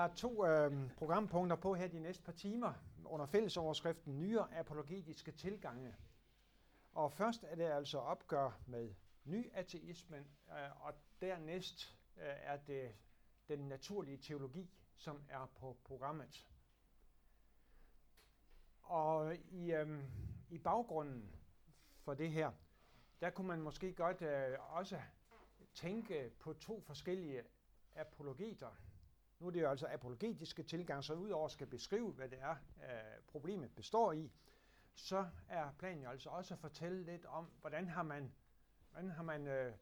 er to programpunkter på her de næste par timer under fællesoverskriften Nyere apologetiske tilgange. Og først er det altså opgør med nyateismen, og dernæst er det den naturlige teologi, som er på programmet. Og i baggrunden for det her, der kunne man måske godt også tænke på to forskellige apologeter. Nu er det jo altså apologetiske tilgang, så udover skal beskrive, hvad det er, problemet består i, så er planen jo altså også at fortælle lidt om, hvordan har man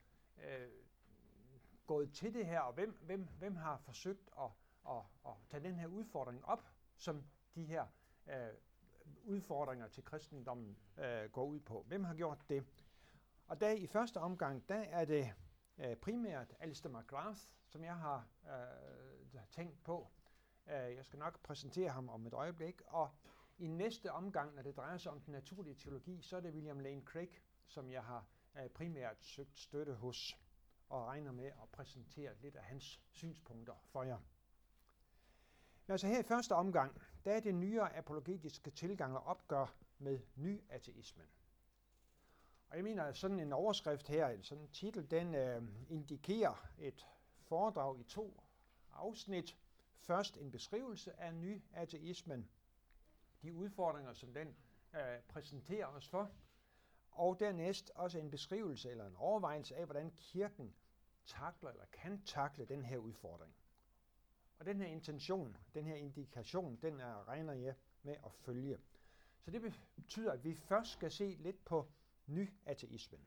gået til det her, og hvem har forsøgt at tage den her udfordring op, som de her udfordringer til kristendommen går ud på. Hvem har gjort det? Og der i første omgang, der er det primært Alister McGrath, som jeg har tænkt på. Jeg skal nok præsentere ham om et øjeblik. Og i næste omgang, når det drejer sig om den naturlige teologi, så er det William Lane Craig, som jeg har primært søgt støtte hos, og regner med at præsentere lidt af hans synspunkter for jer. Men altså her i første omgang, der er det nyere apologetiske tilgang og opgør med nyateismen. Og jeg mener, at sådan en overskrift her, sådan en titel, den indikerer et foredrag i to afsnit. Først en beskrivelse af nyateismen, de udfordringer, som den præsenterer os for, og dernæst også en beskrivelse eller en overvejelse af, hvordan kirken takler eller kan takle den her udfordring. Og den her intention, den her indikation, den regner jeg med at følge. Så det betyder, at vi først skal se lidt på nyateismen.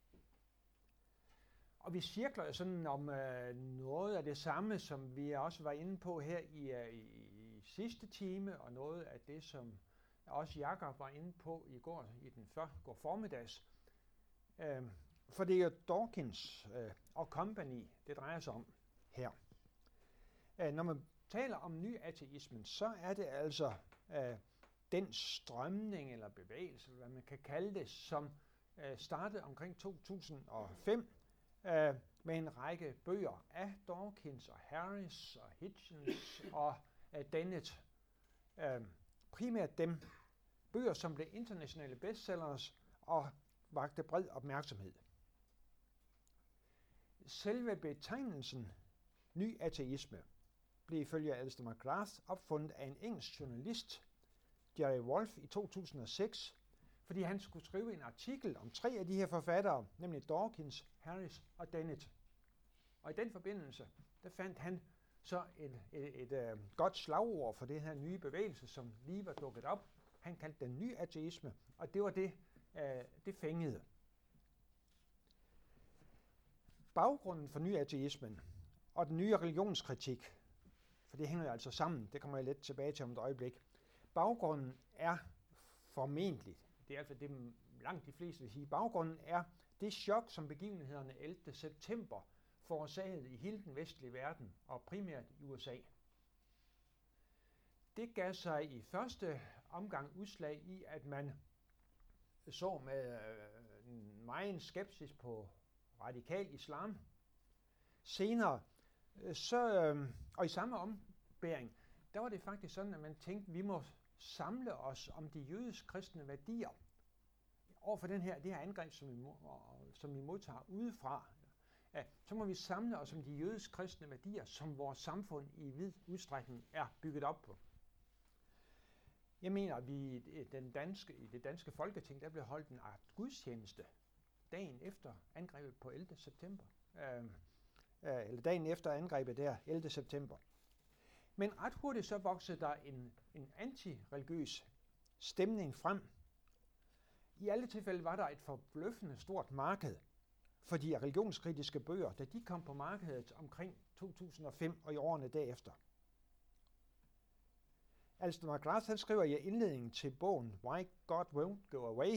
Og vi cirkler sådan om noget af det samme, som vi også var inde på her i sidste time, og noget af det, som også Jakob var inde på i går formiddags. For det er jo Dawkins og company, det drejer sig om her. Når man taler om nyateismen, så er det altså den strømning eller bevægelse, hvad man kan kalde det, som startede omkring 2005 med en række bøger af Dawkins og Harris og Hitchens og Dennett. Primært dem bøger, som blev internationale bestsellers og vakte bred opmærksomhed. Selve betegnelsen nyateisme blev ifølge Alister McGrath opfundet af en engelsk journalist, Jerry Wolff, i 2006, fordi han skulle skrive en artikel om tre af de her forfattere, nemlig Dawkins, Harris og Dennett. Og i den forbindelse, der fandt han så et godt slagord for det her nye bevægelse, som lige var dukket op. Han kaldte den nyateisme, og det var det fængede. Baggrunden for nyateismen og den nye religionskritik, for det hænger jo altså sammen, det kommer jeg lidt tilbage til om et øjeblik. Baggrunden er formentlig, det er altså det langt de fleste vil sige, baggrunden er det chok, som begivenhederne 11. september forårsagede i hele den vestlige verden, og primært i USA. Det gav sig i første omgang udslag i, at man så med meget skepsis på radikal islam. Senere, og i samme ombæring, der var det faktisk sådan, at man tænkte, at vi må samle os om de jødisk-kristne værdier overfor det her angreb, som vi modtager udefra. Så må vi samle os om de jødisk-kristne værdier, som vores samfund i vid udstrækning er bygget op på. Jeg mener, at vi i det danske Folketing, der blev holdt en gudstjeneste dagen efter angrebet på 11. september. Eller dagen efter angrebet der, 11. september. Men ret hurtigt så voksede der en antireligiøs stemning frem. I alle tilfælde var der et forbløffende stort marked for de religionskritiske bøger, da de kom på markedet omkring 2005 og i årene derefter. Alister McGrath han skriver i indledningen til bogen Why God Won't Go Away,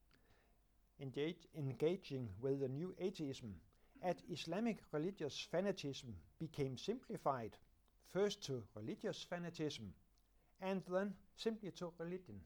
Engaging with the New Atheism, at Islamic religious fanatism became simplified, first to religious fanatism, and then simply to religion.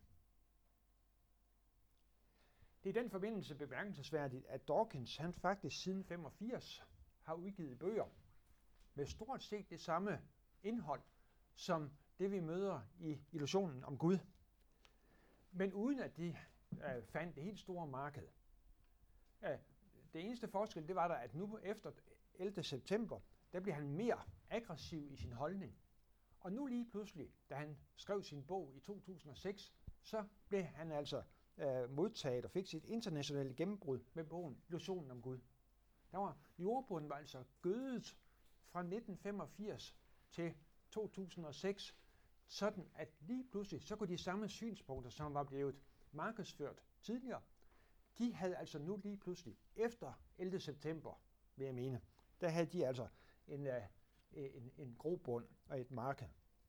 Det er i den forbindelse bemærkelsesværdigt, at Dawkins han faktisk siden 85 har udgivet bøger med stort set det samme indhold, som det, vi møder i illusionen om Gud. Men uden at de fandt det helt store marked. Det eneste forskel, det var der, at nu efter 11. september, der blev han mere aggressiv i sin holdning. Og nu lige pludselig, da han skrev sin bog i 2006, så blev han altså modtaget og fik sit internationale gennembrud med bogen Illusionen om Gud. Jordbunden var altså gødet fra 1985 til 2006, sådan at lige pludselig, så kunne de samme synspunkter, som var blevet markedsført tidligere, de havde altså nu lige pludselig, efter 11. september, vil jeg mene, der havde de altså en grobund og et marked.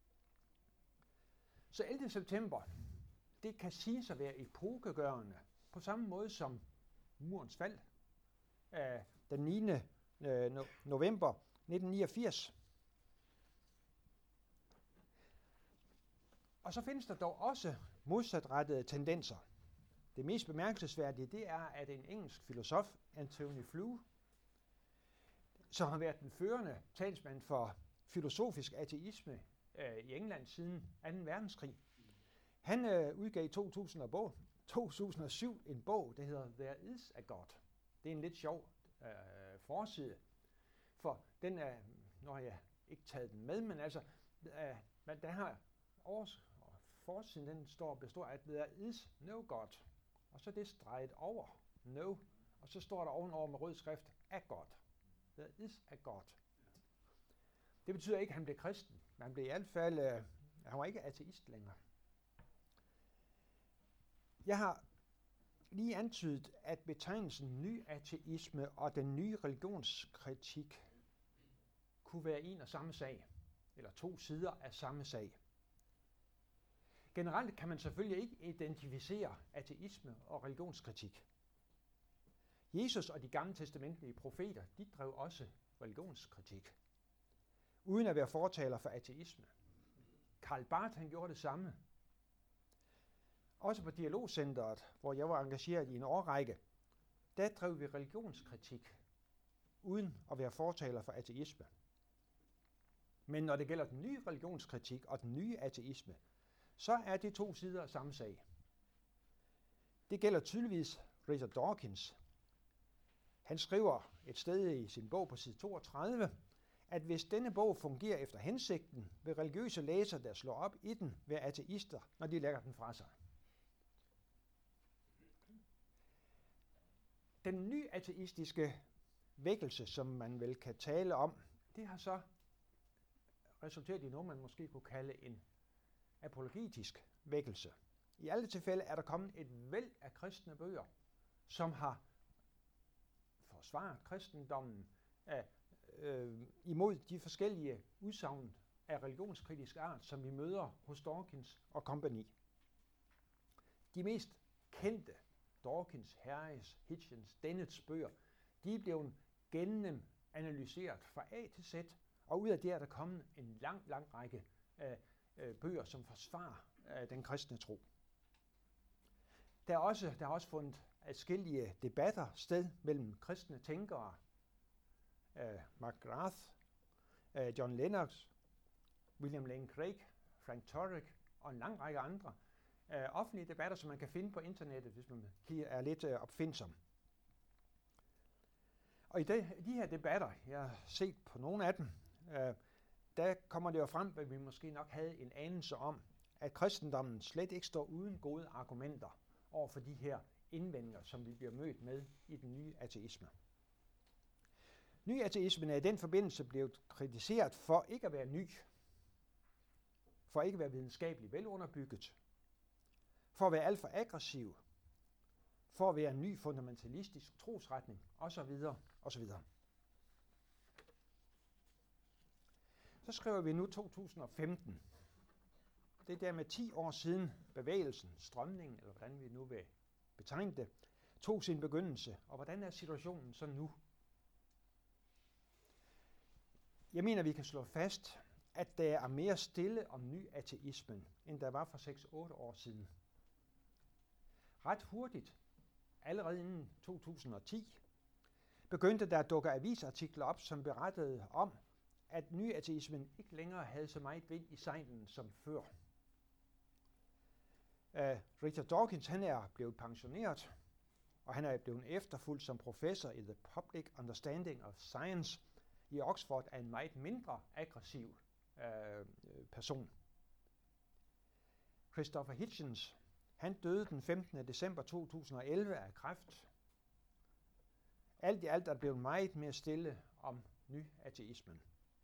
Så 11. september, det kan siges at være epokegørende, på samme måde som murens fald den 9. november 1989. Og så findes der dog også modsatrettede tendenser. Det mest bemærkelsesværdige, det er, at en engelsk filosof, Antony Flew, som har været den førende talsmand for filosofisk ateisme i England siden 2. verdenskrig, han udgav i 2007 en bog, der hedder There is a God. Det er en lidt sjov forside, for den er, når jeg ikke taget den med, men altså, der har forsiden, den består af, at there is no God, og så det streget over, no, og så står der ovenover med rød skrift, a God. There is a God. Det betyder ikke, at han blev kristen, men han blev i hvert fald, han var ikke ateist længere. Jeg har lige antydet, at betegnelsen ny ateisme og den nye religionskritik kunne være en og samme sag, eller to sider af samme sag. Generelt kan man selvfølgelig ikke identificere ateisme og religionskritik. Jesus og de gamle testamentlige profeter, de drev også religionskritik, uden at være fortaler for ateisme. Karl Barth, han gjorde det samme. Også på Dialogcentret, hvor jeg var engageret i en årrække, der drev vi religionskritik, uden at være fortaler for ateisme. Men når det gælder den nye religionskritik og den nye ateisme, så er det to sider af samme sag. Det gælder tydeligvis Richard Dawkins. Han skriver et sted i sin bog på side 32, at hvis denne bog fungerer efter hensigten, vil religiøse læsere, der slår op i den, være ateister, når de lægger den fra sig. Den nye ateistiske vækkelse, som man vel kan tale om, det har så resulteret i noget, man måske kunne kalde en apologetisk vækkelse. I alle tilfælde er der kommet et væld af kristne bøger, som har forsvaret kristendommen imod de forskellige udsagn af religionskritisk art, som vi møder hos Dawkins og compagni. De mest kendte, Dawkins, Harris, Hitchens, Dennets bøger, de er blevet gennemanalyseret fra A til Z, og ud af det er der kommet en lang række bøger, som forsvarer den kristne tro. Der har også fundet adskillige debatter sted mellem kristne tænkere, McGrath, John Lennox, William Lane Craig, Frank Turek og en lang række andre offentlige debatter, som man kan finde på internettet, hvis man er lidt opfindsom. Og i de her debatter, jeg har set på nogle af dem, der kommer det jo frem, at vi måske nok havde en anelse om, at kristendommen slet ikke står uden gode argumenter over for de her indvendinger, som vi bliver mødt med i den nye ateisme. Ny ateismen er i den forbindelse blevet kritiseret for ikke at være ny, for ikke at være videnskabeligt velunderbygget, for at være alt for aggressiv, for at være en ny fundamentalistisk trosretning, osv. osv. Så skriver vi nu 2015. Det er der med 10 år siden bevægelsen, strømningen, eller hvordan vi nu vil betegne det, tog sin begyndelse. Og hvordan er situationen så nu? Jeg mener, vi kan slå fast, at der er mere stille om ny ateismen, end der var for 6-8 år siden. Ret hurtigt, allerede inden 2010, begyndte der at dukke avisartikler op, som berettede om, at nyateismen ikke længere havde så meget vind i sejlen som før. Richard Dawkins, han er blevet pensioneret, og han er blevet efterfulgt som professor i The Public Understanding of Science i Oxford af en meget mindre aggressiv person. Christopher Hitchens, han døde den 15. december 2011 af kræft. Alt i alt er blevet meget mere stille om nyateismen.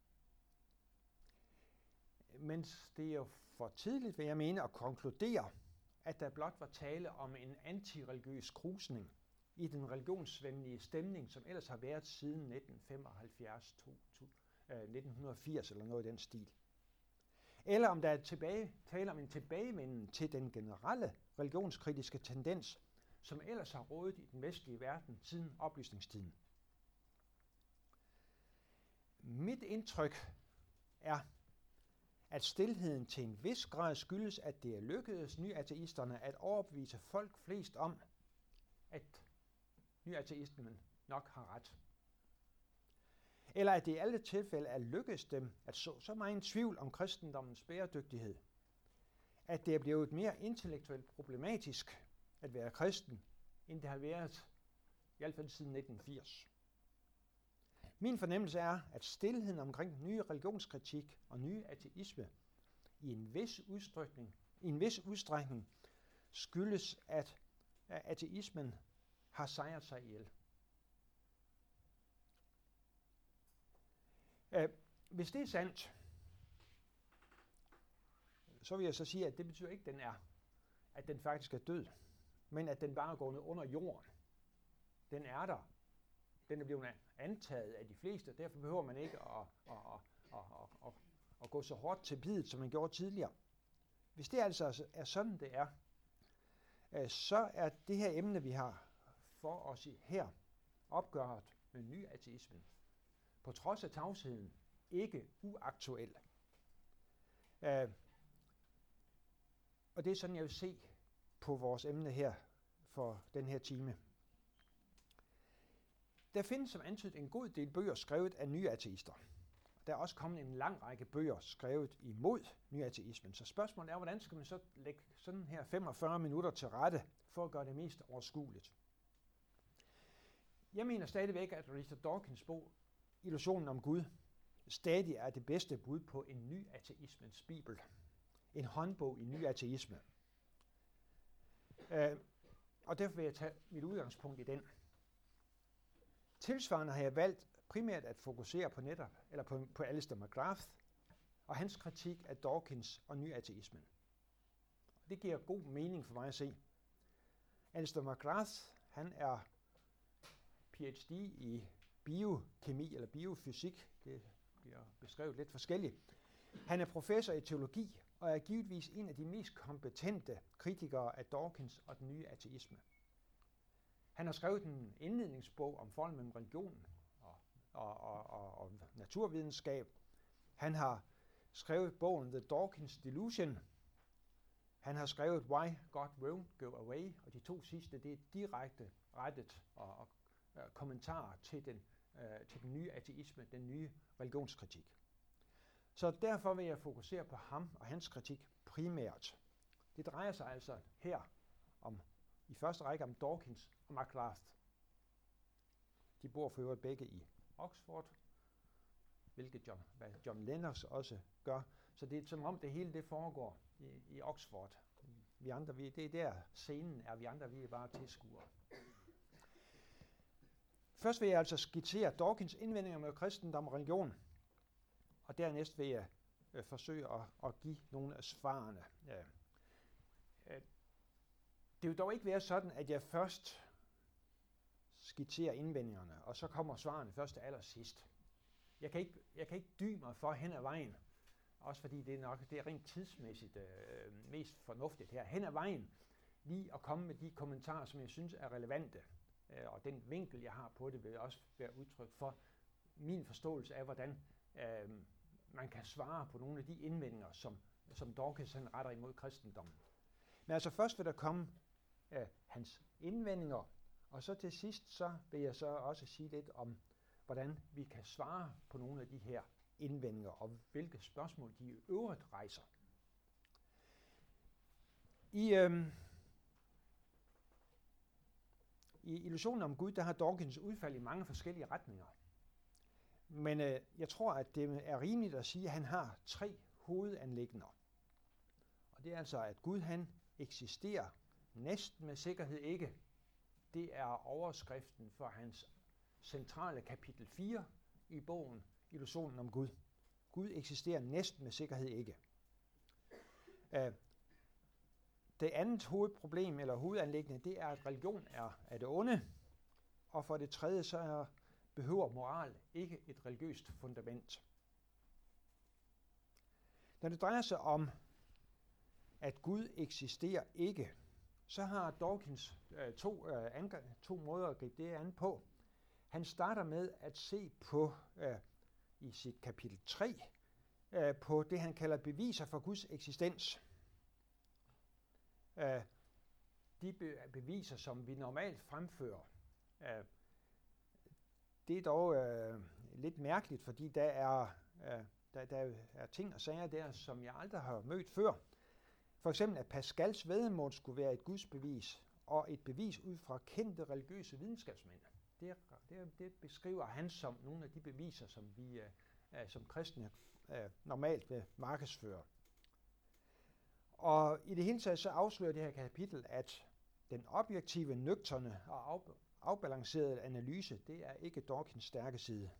Mens det er jo for tidligt, vil jeg mene, at konkludere, at der blot var tale om en antireligiøs krusning i den religionsvenlige stemning, som ellers har været siden 1975, 1980 eller noget i den stil. Eller om der er tale om en tilbagevenden til den generelle religionskritiske tendens, som ellers har rådet i den vestlige verden siden oplysningstiden. Mit indtryk er, at stilheden til en vis grad skyldes, at det er lykkedes nyateisterne at overbevise folk flest om, at nyateismen nok har ret. Eller at det i alle tilfælde er lykkedes dem at så meget tvivl om kristendommens bæredygtighed, at det er blevet mere intellektuelt problematisk at være kristen, end det har været i hvert fald siden 1980. Min fornemmelse er, at stilheden omkring nye religionskritik og nye ateisme i en vis udstrækning skyldes, at ateismen har sejret sig ihjel. Hvis det er sandt, så vil jeg så sige, at det betyder ikke, at den faktisk er død, men at den bare er gået under jorden. Den er der. Den er blevet antaget af de fleste, derfor behøver man ikke at gå så hårdt til biddet, som man gjorde tidligere. Hvis det altså er sådan, det er, så er det her emne, vi har for os her, opgøret med nyateismen, på trods af tavsheden, ikke uaktuel. Og det er sådan, jeg vil se på vores emne her for den her time. Der findes som antydet en god del bøger skrevet af nyateister. Der er også kommet en lang række bøger skrevet imod nyateismen. Så spørgsmålet er, hvordan skal man så lægge sådan her 45 minutter til rette for at gøre det mest overskueligt? Jeg mener stadigvæk, at Richard Dawkins bog Illusionen om Gud stadig er det bedste bud på en nyateismens bibel. En håndbog i nyateisme. Og derfor vil jeg tage mit udgangspunkt i den. Tilsvarende har jeg valgt primært at fokusere på Alistair McGrath og hans kritik af Dawkins og nyateismen. Det giver god mening for mig at se. Alistair McGrath, han er PhD i biokemi eller biofysik. Det bliver beskrevet lidt forskelligt. Han er professor i teologi og er givetvis en af de mest kompetente kritikere af Dawkins og den nye ateisme. Han har skrevet en indledningsbog om forholdet mellem religion og naturvidenskab. Han har skrevet bogen The Dawkins Delusion. Han har skrevet Why God Won't Go Away, og de to sidste, det er direkte rettet og kommentarer til den nye ateisme, den nye religionskritik. Så derfor vil jeg fokusere på ham og hans kritik primært. Det drejer sig altså her i første række om Dawkins og McGrath. De bor for øvrigt begge i Oxford, hvilket John Lennox også gør. Så det er som om det hele det foregår i Oxford. Vi andre, det er der scenen er, vi andre vi er bare tilskuere. Først vil jeg altså skitsere Dawkins indvendinger med kristendom og religion, og dernæst vil jeg forsøge at give nogle af svarene. Det vil dog ikke være sådan, at jeg først skitserer indvendingerne, og så kommer svarene først til allersidst. Jeg kan ikke dy mig for hen ad vejen, også fordi det er rent tidsmæssigt mest fornuftigt her, hen ad vejen, lige at komme med de kommentarer, som jeg synes er relevante. Og den vinkel, jeg har på det, vil også være udtryk for min forståelse af, hvordan man kan svare på nogle af de indvendinger, som Dawkins retter imod kristendommen. Men altså først vil der komme hans indvendinger, og så til sidst så vil jeg så også sige lidt om, hvordan vi kan svare på nogle af de her indvendinger, og hvilke spørgsmål de i øvrigt rejser. I illusionen om Gud, der har Dawkins udfald i mange forskellige retninger. Men jeg tror, at det er rimeligt at sige, at han har 3 hovedanliggender. Og det er altså, at Gud han eksisterer næsten med sikkerhed ikke. Det er overskriften for hans centrale kapitel 4 i bogen Illusionen om Gud. Gud eksisterer næsten med sikkerhed ikke. Det andet hovedproblem eller hovedanliggende, det er, at religion er det onde. Og for det tredje, så behøver moral ikke et religiøst fundament. Når det drejer sig om, at Gud eksisterer ikke, så har Dawkins to måder at gribe det an på. Han starter med at se på, i sit kapitel 3, på det, han kalder beviser for Guds eksistens. De beviser, som vi normalt fremfører, det er dog lidt mærkeligt, fordi der er ting og sager der, som jeg aldrig har mødt før. For eksempel, at Pascals væddemål skulle være et gudsbevis, og et bevis ud fra kendte religiøse videnskabsmænd. Det beskriver han som nogle af de beviser, som vi som kristne normalt vil markedsføre. Og i det hele taget så afslører det her kapitel, at den objektive, nøgterne og afbalancerede analyse, det er ikke Dawkins stærke side.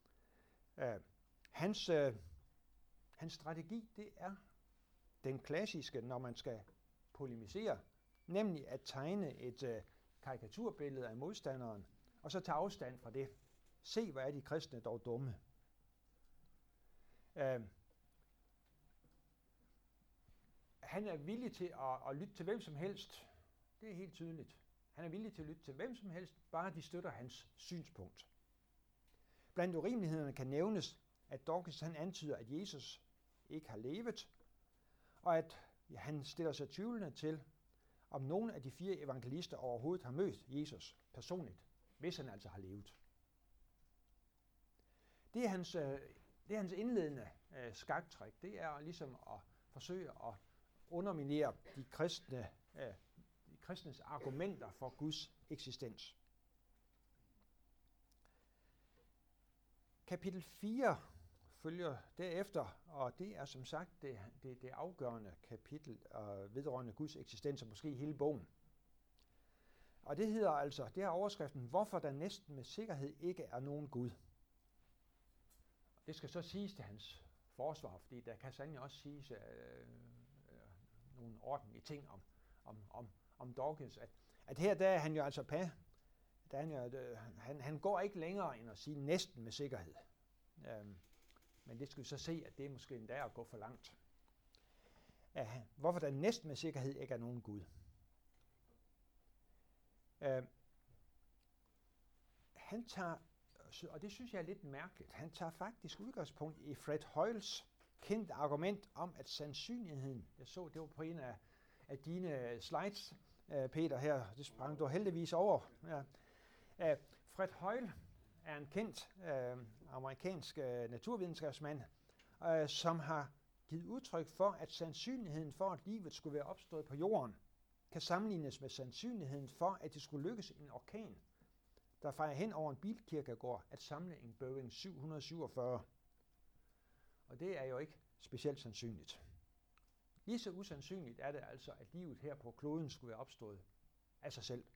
Hans strategi, det er den klassiske, når man skal polemisere, nemlig at tegne et karikaturbillede af modstanderen, og så tage afstand fra det. Se, hvor er de kristne dog dumme. Han er villig til at lytte til hvem som helst. Det er helt tydeligt. Han er villig til at lytte til hvem som helst, bare de støtter hans synspunkt. Blandt urimelighederne kan nævnes, at Dawkins han antyder, at Jesus ikke har levet, og at han stiller sig tvivlende til, om nogen af de 4 evangelister overhovedet har mødt Jesus personligt, hvis han altså har levet. Det er hans indledende skaktræk. Det er ligesom at forsøge at underminere de kristnes argumenter for Guds eksistens. Kapitel 4 følger derefter, og det er som sagt det afgørende kapitel vedrørende Guds eksistens, og måske hele bogen. Og det hedder altså, det er overskriften, hvorfor der næsten med sikkerhed ikke er nogen Gud. Det skal så siges til hans forsvar, fordi der kan sandelig også siges nogle ordentlige ting om Dawkins, at her der er han jo altså han går ikke længere end at sige næsten med sikkerhed. Men det skal vi så se, at det er måske endda at gå for langt. Hvorfor der næsten med sikkerhed ikke er nogen Gud. Han tager, og det synes jeg er lidt mærkeligt, han tager faktisk udgangspunkt i Fred Hoyles kendte argument om, at sandsynligheden, jeg så, det var på en af dine slides, Peter, her, det sprang du heldigvis over. Ja. Fred Hoyle er en kendt amerikansk naturvidenskabsmand, som har givet udtryk for, at sandsynligheden for, at livet skulle være opstået på jorden, kan sammenlignes med sandsynligheden for, at det skulle lykkes en orkan, der fejrer hen over en bilkirkegård, at samle en Boeing 747. Og det er jo ikke specielt sandsynligt. Lige så usandsynligt er det altså, at livet her på kloden skulle være opstået af sig selv.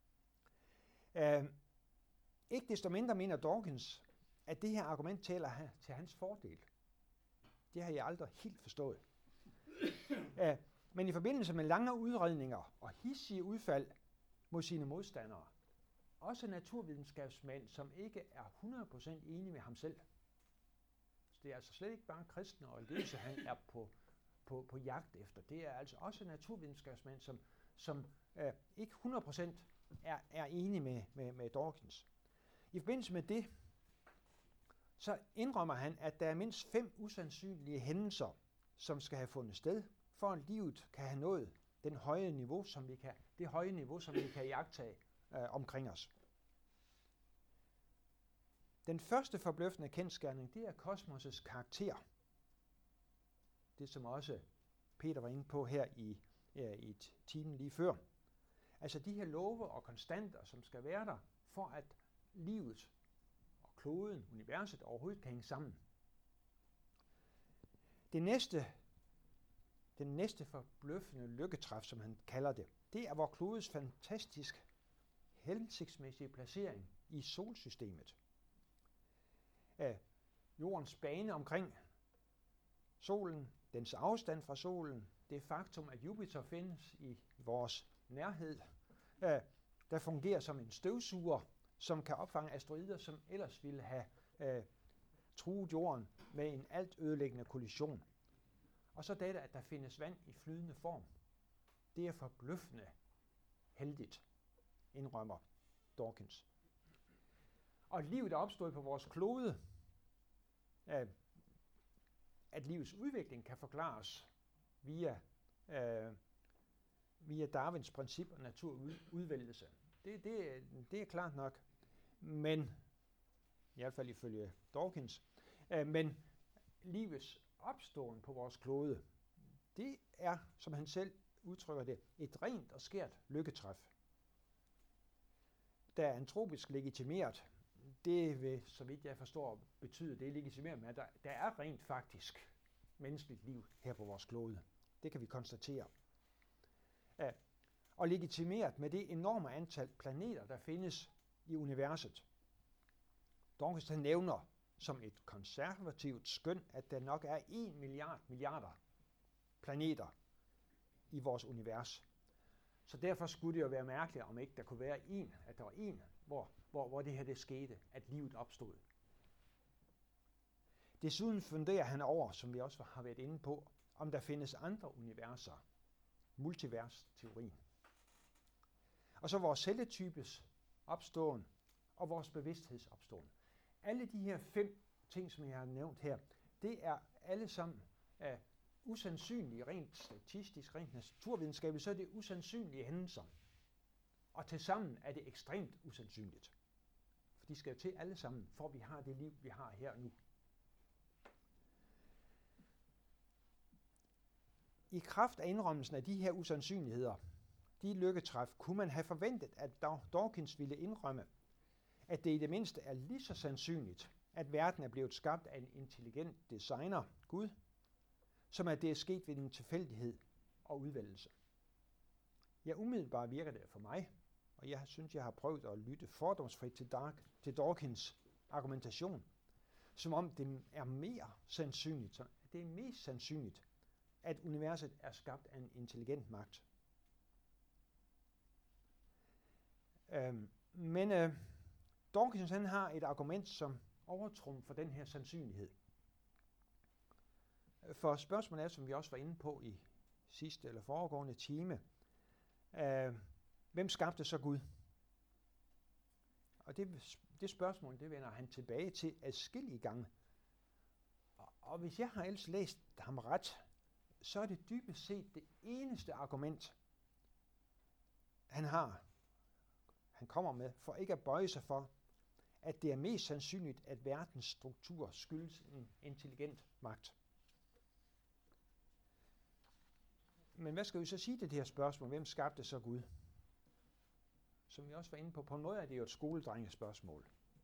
Ikke desto mindre mener Dawkins, at det her argument taler til hans fordel. Det har jeg aldrig helt forstået. Men i forbindelse med lange udredninger og hidsige udfald mod sine modstandere, også naturvidenskabsmænd, som ikke er 100% enige med ham selv. Så det er altså slet ikke bare kristne og religiøse, han er på jagt efter. Det er altså også naturvidenskabsmænd, som ikke 100% er enige med Dawkins. I forbindelse med det, så indrømmer han, at der er mindst 5 usandsynlige hændelser, som skal have fundet sted, for at livet kan have nået det høje niveau, som vi kan iagttage omkring os. Den første forbløffende kendsgerning, det er kosmos' karakter. Det som også Peter var inde på her i timen lige før. Altså de her love og konstanter, som skal være der, for at livet og kloden, universet overhovedet kan hænge sammen. Den næste forbløffende lykketræf, som han kalder det, det er vor klodes fantastisk hensigtsmæssige placering i solsystemet. Jordens bane omkring solen, dens afstand fra solen, det faktum, at Jupiter findes i vores nærhed, der fungerer som en støvsuger, som kan opfange asteroider, som ellers ville have truet jorden med en alt ødelæggende kollision. Og så dette, at der findes vand i flydende form. Det er forbløffende heldigt, indrømmer Dawkins. Og livet er opstået på vores klode, at livets udvikling kan forklares via Darwins princip og naturudvælgelse. Det er klart nok, men i hvert fald ifølge Dawkins, men livets opståen på vores klode, det er, som han selv udtrykker det, et rent og skært lykketræf. Der er antropisk legitimeret, det vil, så vidt jeg forstår, betyde det legitimeret med, at der er rent faktisk menneskeligt liv her på vores klode. Det kan vi konstatere. Og legitimeret med det enorme antal planeter, der findes i universet. Dawkins nævner som et konservativt skøn, at der nok er 1 milliarder planeter i vores univers. Så derfor skulle det jo være mærkeligt, om ikke der kunne være at der var en, hvor det her det skete, at livet opstod. Desuden funderer han over, som vi også har været inde på, om der findes andre universer, multivers-teorien. Og så vores celletypes opståen og vores bevidsthedsopståen. Alle de her 5 ting, som jeg har nævnt her, det er alle sammen usandsynlige, rent statistisk, rent naturvidenskabeligt, så er det usandsynlige hændelser. Og tilsammen er det ekstremt usandsynligt. For de skal jo til alle sammen, for vi har det liv, vi har her nu. I kraft af indrømmelsen af de her usandsynligheder, de lykketræf, kunne man have forventet, at Dawkins ville indrømme, at det i det mindste er lige så sandsynligt, at verden er blevet skabt af en intelligent designer, Gud, som at det er sket ved en tilfældighed og udvælgelse. Ja, umiddelbart virker det for mig, og jeg synes, jeg har prøvet at lytte fordomsfrit til Dawkins argumentation, som om det er mere sandsynligt, det er mest sandsynligt, at universet er skabt af en intelligent magt. Men Dawkins han har et argument, som overtrumfer den her sandsynlighed. For spørgsmålet er, som vi også var inde på i sidste eller foregående time, hvem skabte så Gud? Og det spørgsmål, det vender han tilbage til adskillige gange. Og hvis jeg har ellers læst ham ret, så er det dybest set det eneste argument, han kommer med, for ikke at bøje sig for, at det er mest sandsynligt, at verdens struktur skyldes en intelligent magt. Men hvad skal vi så sige til det her spørgsmål? Hvem skabte så Gud? Som vi også var inde på en måde er det jo et skoledrengespørgsmål.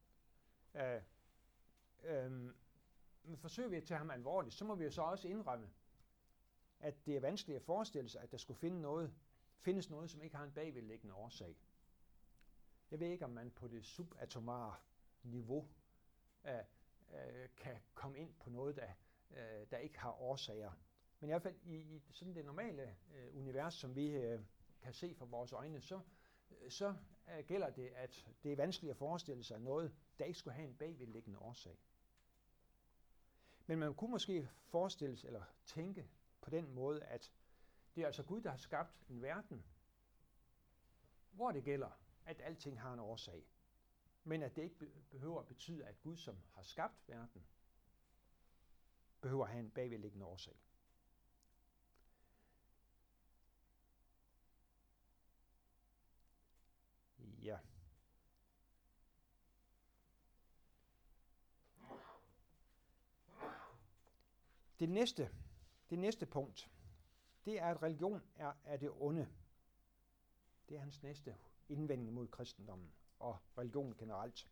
Men forsøger vi at tage ham alvorligt, så må vi jo så også indrømme, at det er vanskeligt at forestille sig, at der skulle findes noget, som ikke har en bagvedliggende årsag. Jeg ved ikke, om man på det subatomare niveau kan komme ind på noget, der ikke har årsager. Men i hvert fald i sådan det normale univers, som vi kan se fra vores øjne, så gælder det, at det er vanskeligt at forestille sig noget, der ikke skulle have en bagvedliggende årsag. Men man kunne måske forestille sig eller tænke på den måde, at det er altså Gud, der har skabt en verden, hvor det gælder, at alting har en årsag. Men at det ikke behøver at betyde, at Gud, som har skabt verden, behøver at have en bagvedliggende årsag. Ja. Det næste punkt, det er, at religion er det onde. Det er hans næste indvending mod kristendommen og religion generelt.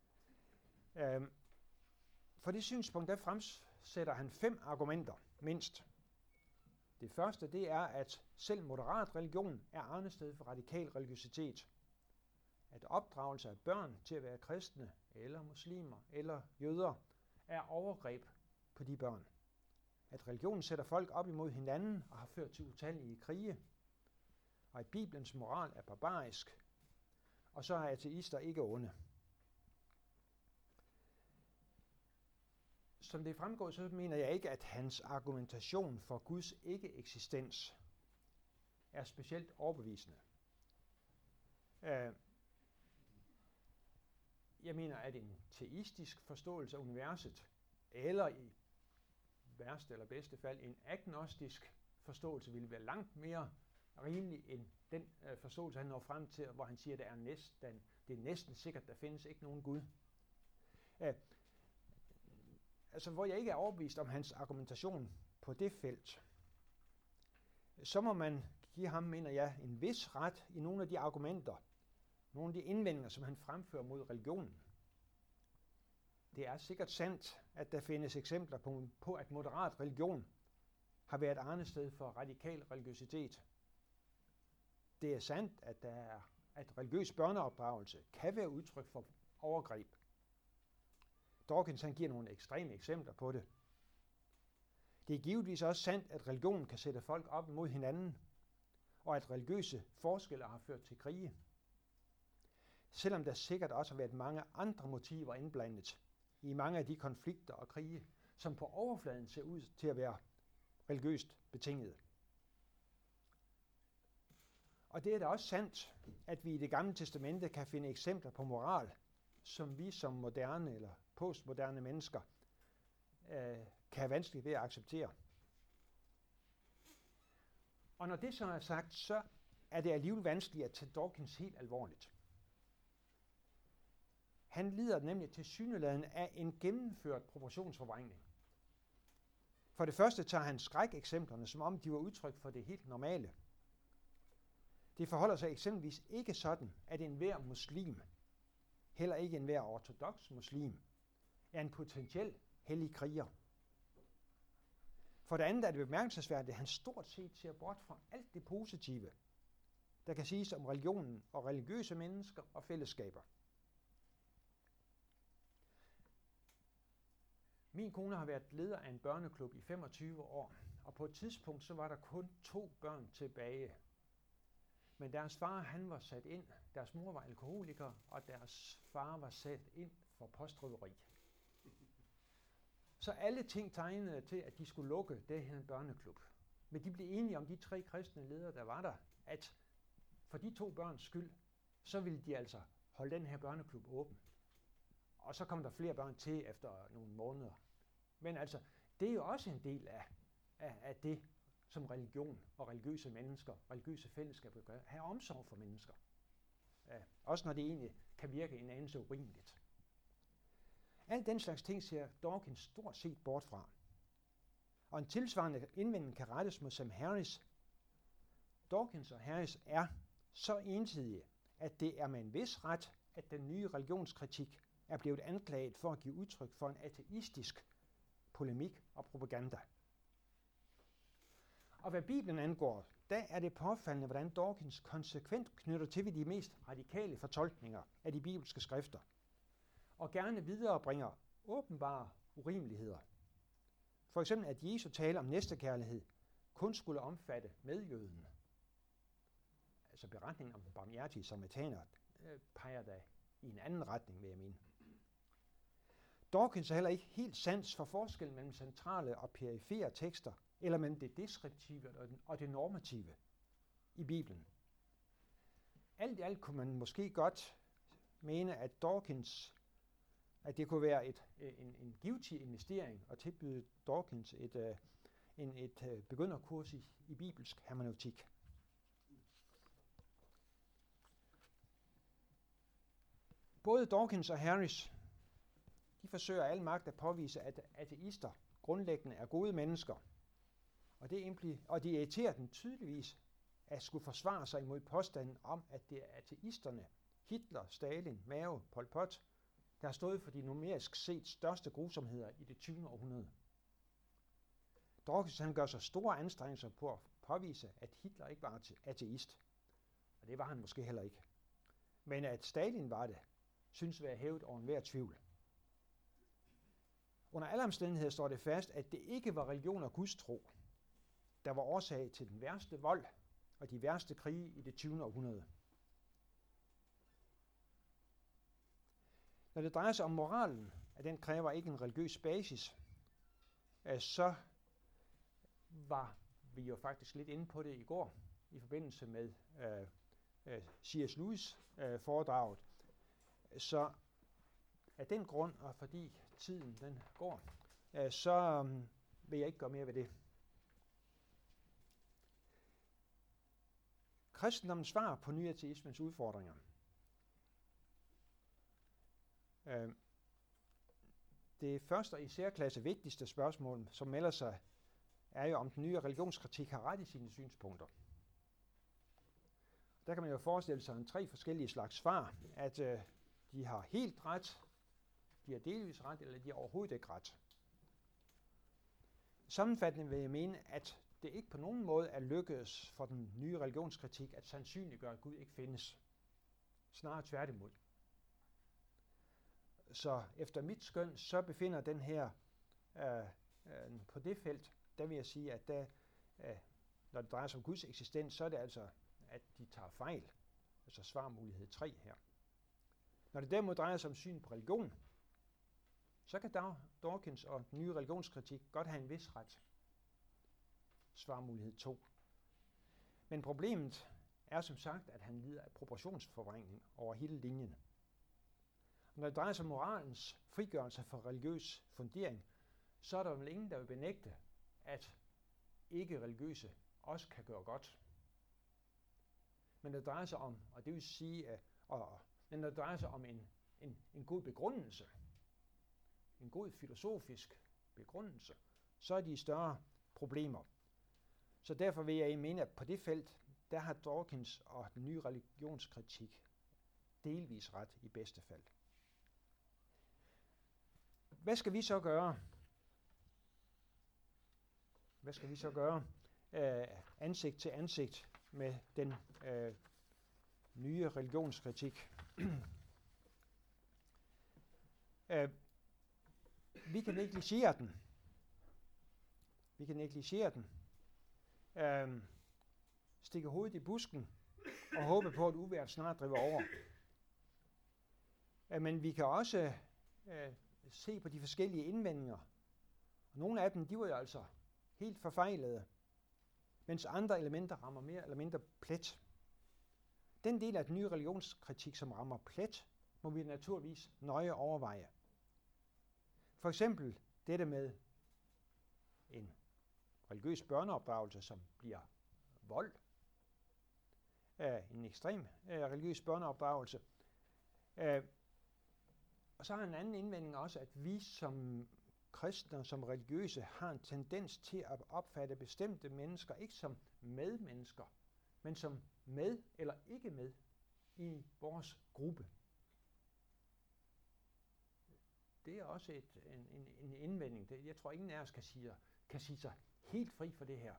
For det synspunkt, der fremsætter han 5 argumenter, mindst. Det første, det er, at selv moderat religion er arnested for radikal religiøsitet. At opdragelse af børn til at være kristne, eller muslimer, eller jøder, er overgreb på de børn. At religionen sætter folk op imod hinanden og har ført til utallige krige. Og at Bibelens moral er barbarisk. Og så er ateister ikke onde. Som det fremgår, så mener jeg ikke, at hans argumentation for Guds ikke-eksistens er specielt overbevisende. Jeg mener, at en teistisk forståelse af universet, eller i værste eller bedste fald en agnostisk forståelse, ville være langt mere rimelig end den forståelse, han når frem til, hvor han siger, at det er næsten sikkert, der findes ikke nogen Gud. Altså, hvor jeg ikke er overbevist om hans argumentation på det felt, så må man give ham, mener jeg, en vis ret i nogle af de argumenter, nogle af de indvendinger, som han fremfører mod religionen. Det er sikkert sandt, at der findes eksempler på at moderat religion har været arnested for radikal religiøsitet. Det er sandt, at religiøs børneopdragelse kan være udtryk for overgreb. Dawkins han giver nogle ekstreme eksempler på det. Det er givetvis også sandt, at religionen kan sætte folk op mod hinanden, og at religiøse forskelle har ført til krige. Selvom der sikkert også har været mange andre motiver indblandet i mange af de konflikter og krige, som på overfladen ser ud til at være religiøst betingede. Og det er da også sandt, at vi i Det Gamle Testamente kan finde eksempler på moral, som vi som moderne eller postmoderne mennesker kan have vanskeligt ved at acceptere. Og når det så er sagt, så er det alligevel vanskeligt at tage Dawkins helt alvorligt. Han lider nemlig tilsyneladende af en gennemført proportionsforvrængning. For det første tager han skrækeksemplerne, som om de var udtryk for det helt normale. Det forholder sig eksempelvis ikke sådan, at enhver muslim, heller ikke enhver ortodoks muslim, er en potentiel hellig kriger. For det andet er det bemærkelsesværdigt, at han stort set ser bort fra alt det positive, der kan siges om religionen og religiøse mennesker og fællesskaber. Min kone har været leder af en børneklub i 25 år, og på et tidspunkt så var der kun 2 børn tilbage. Men deres far, han var sat ind, deres mor var alkoholiker, og deres far var sat ind for postrøveri. Så alle ting tegnede til, at de skulle lukke det her børneklub. Men de blev enige om, de 3 kristne ledere, der var der, at for de 2 børns skyld, så ville de altså holde den her børneklub åben. Og så kom der flere børn til efter nogle måneder. Men altså, det er jo også en del af det, som religion og religiøse mennesker, religiøse fællesskaber gør. Have omsorg for mennesker. Også når det egentlig kan virke en anelse urimeligt. Alt den slags ting ser Dawkins stort set bort fra. Og en tilsvarende indvending kan rettes mod Sam Harris. Dawkins og Harris er så ensidige, at det er med en vis ret, at den nye religionskritik er blevet anklaget for at give udtryk for en ateistisk polemik og propaganda. Og hvad Bibelen angår, der er det påfaldende, hvordan Dawkins konsekvent knytter til ved de mest radikale fortolkninger af de bibelske skrifter, og gerne viderebringer åbenbare urimeligheder. For eksempel, at Jesu tale om næstekærlighed kun skulle omfatte medjøden. Altså beretningen om den barmhjertige samaritaner peger da i en anden retning, vil jeg mene. Dawkins har heller ikke helt sans for forskellen mellem centrale og perifere tekster, eller mellem det deskriptive og det normative i Bibelen. Alt i alt kunne man måske godt mene, at Dawkins, at det kunne være en givtig investering at tilbyde Dawkins et begynderkurs i bibelsk hermeneutik. Både Dawkins og Harris, de forsøger al magt at påvise, at ateister grundlæggende er gode mennesker. Og det irriterer den tydeligvis at skulle forsvare sig imod påstanden om, at det er ateisterne, Hitler, Stalin, Mao, Pol Pot, der har stået for de numerisk set største grusomheder i det 20. århundrede. Dawkins han gør sig store anstrengelser på at påvise, at Hitler ikke var ateist. Og det var han måske heller ikke. Men at Stalin var det, synes være hævet over enhver tvivl. Under alle omstændigheder står det fast, at det ikke var religion og gudstro, der var årsag til den værste vold og de værste krige i det 20. århundrede. Når det drejer sig om moralen, at den kræver ikke en religiøs basis, så var vi jo faktisk lidt inde på det i går, i forbindelse med C.S. Lewis foredraget. Så af den grund, og fordi tiden den går, så vil jeg ikke gøre mere ved det. Kristendommens svar på nyateismens udfordringer. Det første og i særklasse vigtigste spørgsmål, som melder sig, er jo, om den nye religionskritik har ret i sine synspunkter. Der kan man jo forestille sig en 3 forskellige slags svar, at de har helt ret, de har delvis ret, eller de har overhovedet ikke ret. Sammenfattende vil jeg mene, at det ikke på nogen måde er lykkedes for den nye religionskritik at sandsynliggøre, at Gud ikke findes. Snarere tværtimod. Så efter mit skøn, så befinder den her på det felt, der vil jeg sige, at når det drejer sig om Guds eksistens, så er det altså, at de tager fejl. Altså svarmulighed 3 her. Når det derimod drejer sig om syn på religion, så kan Dawkins og den nye religionskritik godt have en vis ret. Svarmulighed 2. Men problemet er som sagt, at han lider af proportionsforvrængning over hele linjen. Når det drejer sig om moralens frigørelse fra religiøs fundering, så er der vel ingen, der vil benægte, at ikke-religiøse også kan gøre godt. Men når det drejer sig om, og det vil sige, men når det drejer sig om en god begrundelse, en god filosofisk begrundelse, så er de større problemer. Så derfor vil jeg mene, at på det felt, der har Dawkins og den nye religionskritik delvis ret i bedste fald. Hvad skal vi så gøre? Hvad skal vi så gøre ansigt til ansigt med den nye religionskritik? Vi kan negligere den. Vi kan negligere den. Stikke hovedet i busken og håbe på, at uvejret snart driver over. Men vi kan også se på de forskellige indvendinger. Nogle af dem, de var jo altså helt forfejlede, mens andre elementer rammer mere eller mindre plet. Den del af den nye religionskritik, som rammer plet, må vi naturligvis nøje overveje. For eksempel dette med en religiøs børneopdragelse, som bliver vold. En ekstrem religiøs børneopdragelse. Og så har en anden indvending også, at vi som kristne og som religiøse har en tendens til at opfatte bestemte mennesker ikke som medmennesker, men som med eller ikke med i vores gruppe. Det er også en indvending. Jeg tror, ingen af os kan sige sig helt fri for det her.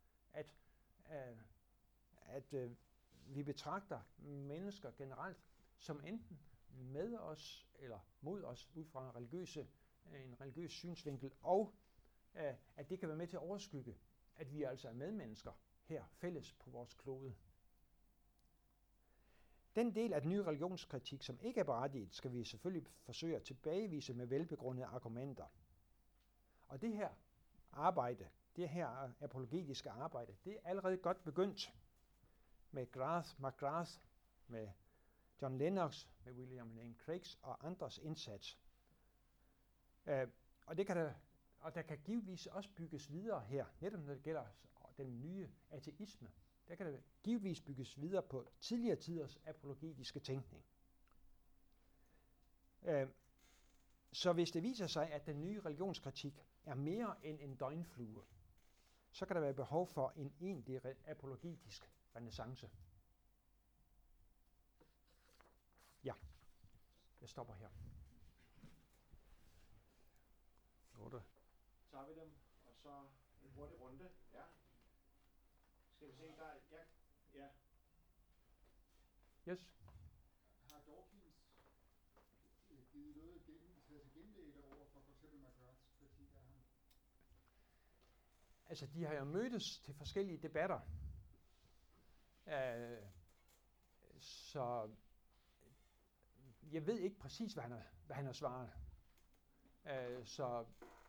At vi betragter mennesker generelt som enten med os eller mod os ud fra en religiøs synsvinkel, og at det kan være med til at overskygge, at vi altså er medmennesker her fælles på vores klode. Den del af den nye religionskritik, som ikke er berettiget, skal vi selvfølgelig forsøge at tilbagevise med velbegrundede argumenter. Og det her arbejde, det her apologetiske arbejde, det er allerede godt begyndt med McGrath, med John Lennox, med William Lane Craigs og andres indsats. Og der kan givetvis også bygges videre her, netop når det gælder den nye ateisme. Der kan der givetvis bygges videre på tidligere tiders apologetiske tænkning. Så hvis det viser sig, at den nye religionskritik er mere end en døgnflue, så kan der være behov for en egentlig apologetisk renæssance. Ja, jeg stopper her. 8. Så har vi dem, og så en hurtig runde. Ja. Skal vi se, der er... Ja. Ja. Yes. Har Dawkins givet noget taget til genmæle over for f.eks. McGraths kritik af ham? Altså, de har jo mødtes til forskellige debatter. Så jeg ved ikke præcis, hvad han har svaret. Så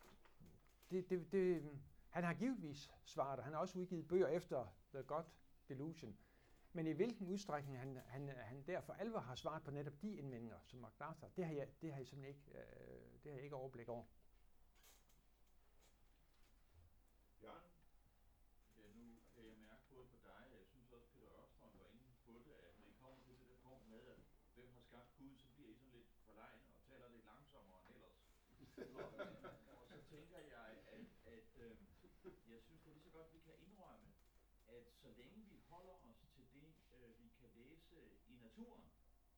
han har givetvis svaret, og han har også udgivet bøger efter The God Delusion. Men i hvilken udstrækning han der for alvor har svaret på netop de indvendinger, som McGrath har, det har jeg simpelthen ikke, det har jeg ikke overblik over. Jørgen? Ja, nu kan jeg mærke både på dig, og jeg synes også, Peter Ørstrøm var inde på det, at når I kommer til det der punkt med, at hvem har skabt Gud, så bliver I sådan lidt forlegne og taler lidt langsommere end ellers. Og så tænker jeg, at jeg synes det er lige så godt, vi kan indrømme, at så længe vi holder os til det, vi kan læse i naturen,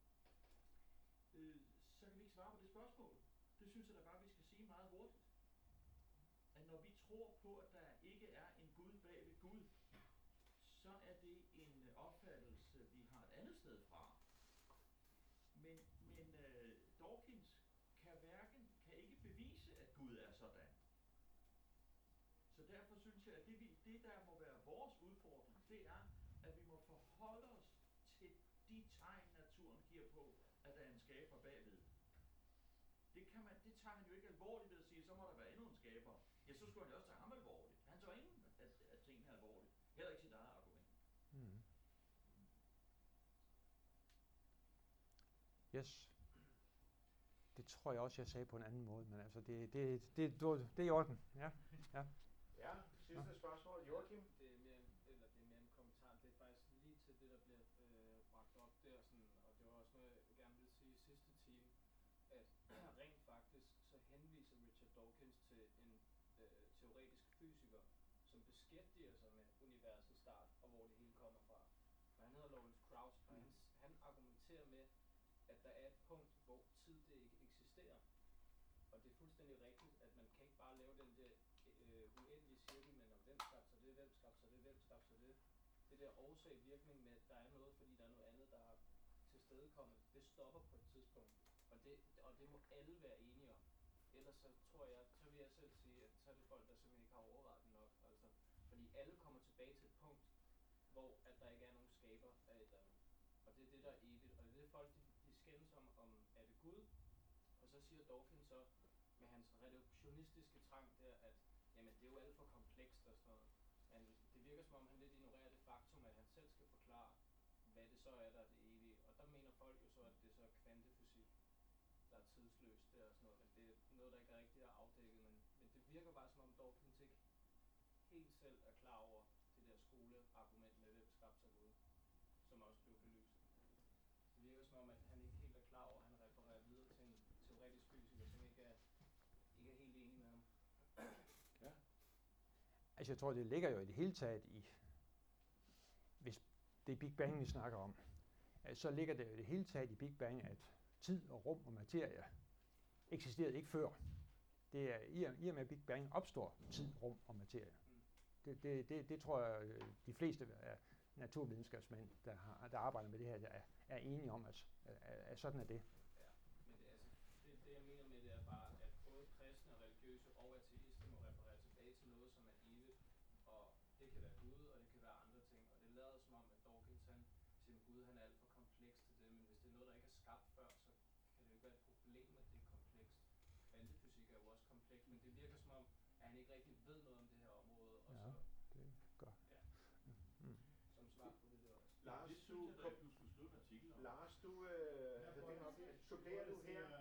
så kan vi ikke svare på det spørgsmål. Det synes jeg da bare, vi skal sige meget hurtigt. At når vi tror på, at der ikke er en Gud bag ved Gud, så er det en opfattelse, vi har et andet sted fra. Men Dawkins kan ikke bevise, at Gud er sådan. Så derfor synes jeg, at det der må være vores udfordring, det er, at vi må forholde os til de tegn, naturen giver på, at der er en skaber bagved. Det tager han jo ikke alvorligt ved at sige, så må der være endnu en skaber. Ja, så skulle han jo også tage ham alvorligt. Han tager ingen af tingene alvorligt. Heller ikke sit eget argument. Mm. Yes. Det tror jeg også, jeg sagde på en anden måde, men altså, det er i orden. Ja. Ja. Ja, sidste spørgsmål. Joachim? Det er mere en kommentar. Det er faktisk lige til det, der bliver bragt op der, sådan, og det var også noget, jeg gerne ville sige i sidste time, at rent faktisk så henviser Richard Dawkins til en teoretisk fysiker, som beskæftiger sig med universets start og hvor det hele kommer fra. Og han hedder Lawrence Krauss, og han argumenterer med, at der er et punkt, hvor tid det ikke eksisterer. Og det er fuldstændig rigtigt, at man kan ikke bare lave den der uendelige cirkel, men om hvem skabte sig det, hvem skabte sig det, hvem skabte sig det. Det der årsag-virkning med, at der er noget, fordi der er noget andet, der har tilstedekommet, det stopper på et tidspunkt. Og det må alle være enige om. Ellers så tror jeg, så vil jeg selv sige, at så er det folk, der simpelthen ikke har overvejet det nok. Altså, fordi alle kommer tilbage til et punkt, hvor at der ikke er nogen skaber af et eller andet. Og det er det, der er evigt. Og det er det folk, de skændes om er det Gud? Og så siger Dawkins så, med hans reduktionistiske trang der, at jamen, det er jo alt for komplekst og sådan noget. Men det virker som om, han lidt ignorerer det faktum, at han selv skal forklare, hvad det så er, der er det evige. Og der mener folk jo så, at det så er kvantefysik, der er tidsløst der og sådan noget. Men det er noget, der ikke er rigtig er afdækket. Men det virker bare som om Dawkins ikke helt selv er klar over det der skoleargument med, hvem skabte sig Gud, som også blev belyst. Det virker som om, at han ikke helt er klar over, at han refererer videre til en teoretisk fysiker, som ikke er helt enig med ham. Ja. Altså jeg tror, det ligger jo i det hele taget i, hvis det er Big Bang, vi snakker om, så ligger det jo i det hele taget i Big Bang, at tid og rum og materie eksisterede ikke før. Det er i og med Big Bang opstår tid, rum og materie. Det tror jeg, de fleste af naturvidenskabsmænd, der arbejder med det her, der er enige om, at sådan er det. Ja, men det jeg mener med det er bare, at både kristne og religiøse og ateister må referere tilbage til noget, som er evigt, og det kan være Gud, og det kan være andre ting, og det lader som om, at Dawkins siger, at Gud han er alt for kompleks til det, men hvis det er noget, der ikke er skabt før, så kan det jo ikke være et problem, at det er komplekst. Kvantefysik er jo også kompleks, men det virker som om, at han ikke rigtig ved noget om det her område, og Ja, det gør. Ja. Som svar på det der også. Lars, Det synes jeg da, du skulle skrive en artikel om. Lars, du supplerer du her?